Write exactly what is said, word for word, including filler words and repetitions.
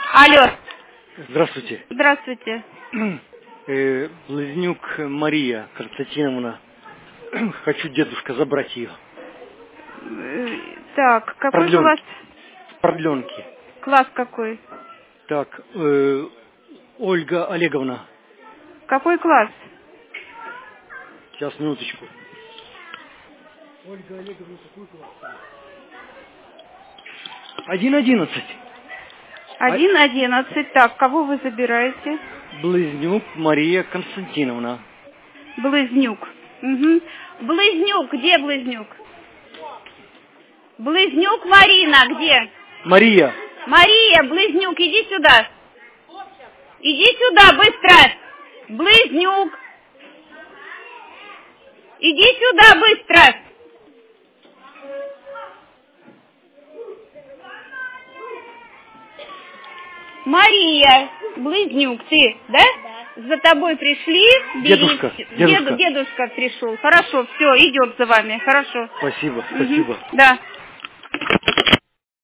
Алло. Здравствуйте. Здравствуйте. Э, Близнюк Мария Константиновна. Хочу, дедушка, забрать ее. Э, Так, какой Продленки. у вас Продленки. класс какой? Так, э, Ольга Олеговна. Какой класс? Сейчас, минуточку. Ольга Олеговна, какой класс? Один одиннадцать. Один одиннадцать. Так, кого вы забираете? Близнюк Мария Константиновна. Близнюк. Угу. Близнюк, где Близнюк? Близнюк Марина, где? Мария. Мария, Близнюк, иди сюда. Иди сюда, быстро. Близнюк. Иди сюда, быстро. Мария, Близнюк, ты, да? За тобой пришли? Дедушка, Берите. дедушка. Дед- дедушка пришел. Хорошо, все, идет за вами. Хорошо. Спасибо, Мгм. спасибо. Да.